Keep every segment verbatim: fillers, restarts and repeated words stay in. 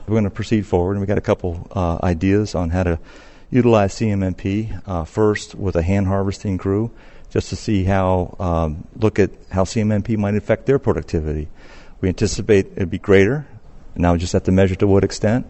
We're going to proceed forward, and we got a couple uh, ideas on how to utilize C M M P. Uh, first, with a hand harvesting crew, just to see how um, look at how C M M P might affect their productivity. We anticipate it'd be greater. Now we just have to measure to what extent,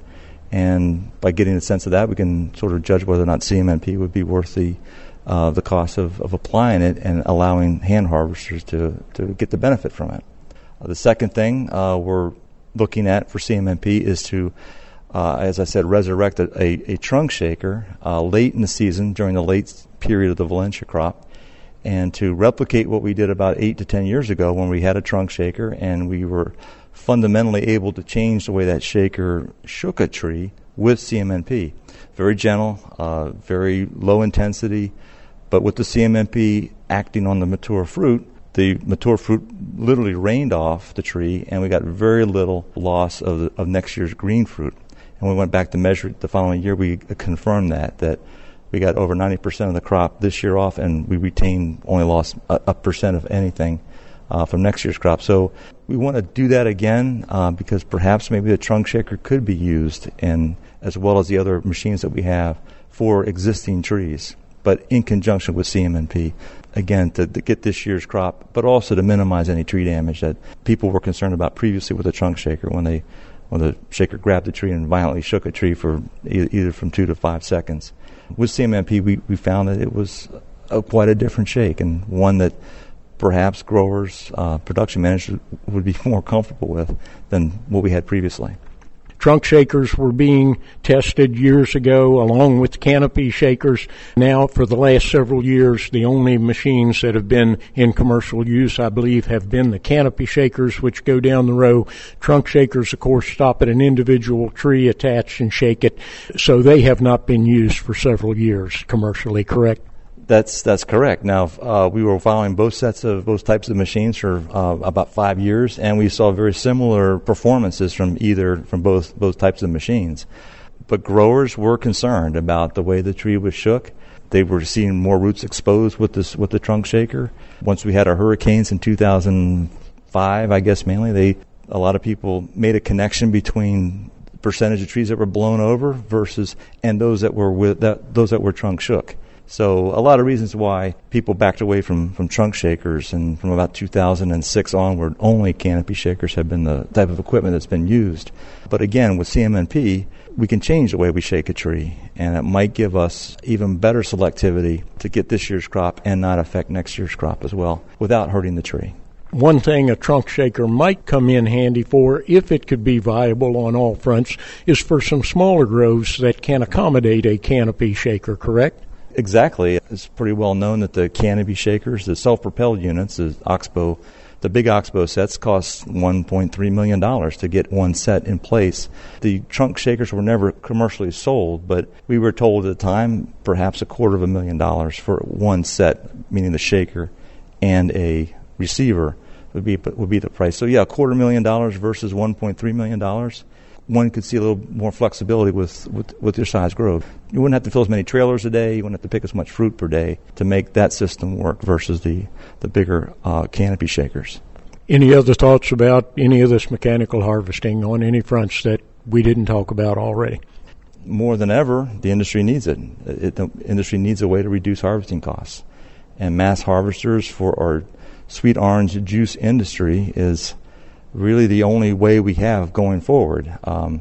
and by getting a sense of that, we can sort of judge whether or not C M M P would be worth the uh, the cost of, of applying it and allowing hand harvesters to, to get the benefit from it. Uh, the second thing uh, we're looking at for C M M P is to, uh, as I said, resurrect a, a, a trunk shaker uh, late in the season during the late period of the Valencia crop, and to replicate what we did about eight to ten years ago when we had a trunk shaker and we were fundamentally able to change the way that shaker shook a tree with C M M P. Very gentle, uh, very low intensity, but with the C M M P acting on the mature fruit, the mature fruit literally rained off the tree, and we got very little loss of, the, of next year's green fruit. And we went back to measure it the following year. We confirmed that, that we got over ninety percent of the crop this year off, and we retained, only lost a, a percent of anything uh, from next year's crop. So we want to do that again uh, because perhaps maybe the trunk shaker could be used, in, as well as the other machines that we have, for existing trees, but in conjunction with C M M P, again, to, to get this year's crop, but also to minimize any tree damage that people were concerned about previously with the trunk shaker when they when the shaker grabbed the tree and violently shook a tree for e- either from two to five seconds. With C M M P, we, we found that it was a, quite a different shake, and one that perhaps growers, uh, production managers would be more comfortable with than what we had previously. Trunk shakers were being tested years ago along with canopy shakers. Now, for the last several years, the only machines that have been in commercial use, I believe, have been the canopy shakers, which go down the row. Trunk shakers, of course, stop at an individual tree, attach and shake it. So they have not been used for several years commercially, correct? That's that's correct. Now, uh, we were following both sets of those types of machines for uh, about five years, and we saw very similar performances from either from both both types of machines. But growers were concerned about the way the tree was shook. They were seeing more roots exposed with this with the trunk shaker. Once we had our hurricanes in two thousand five, I guess mainly, they a lot of people made a connection between the percentage of trees that were blown over versus and those that were with that those that were trunk shook. So a lot of reasons why people backed away from, from trunk shakers, and from about two thousand six onward, only canopy shakers have been the type of equipment that's been used. But again, with C M M P, we can change the way we shake a tree, and it might give us even better selectivity to get this year's crop and not affect next year's crop as well without hurting the tree. One thing a trunk shaker might come in handy for, if it could be viable on all fronts, is for some smaller groves that can accommodate a canopy shaker, correct? Exactly. It's pretty well known that the canopy shakers, the self-propelled units, the Oxbow, the big Oxbow sets cost one point three million dollars to get one set in place. The trunk shakers were never commercially sold, but we were told at the time perhaps a quarter of a million dollars for one set, meaning the shaker and a receiver would be would be the price. So yeah, a quarter million dollars versus one point three million dollars. One could see a little more flexibility with, with, with your size grove. You wouldn't have to fill as many trailers a day. You wouldn't have to pick as much fruit per day to make that system work versus the, the bigger uh, canopy shakers. Any other thoughts about any of this mechanical harvesting on any fronts that we didn't talk about already? More than ever, the industry needs it. it the industry needs a way to reduce harvesting costs. And mass harvesters for our sweet orange juice industry is really the only way we have going forward. Um,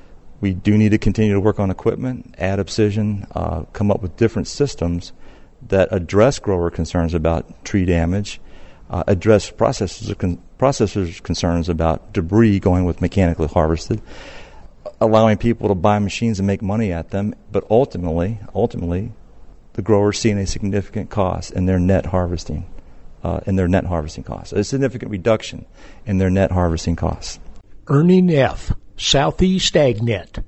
we do need to continue to work on equipment, add precision, uh, come up with different systems that address grower concerns about tree damage, uh, address processors, con- processors' concerns about debris going with mechanically harvested, allowing people to buy machines and make money at them, but ultimately, ultimately, the growers seeing a significant cost in their net harvesting. Uh, in their net harvesting costs, a significant reduction in their net harvesting costs. Ernie Neff, Southeast AgNet.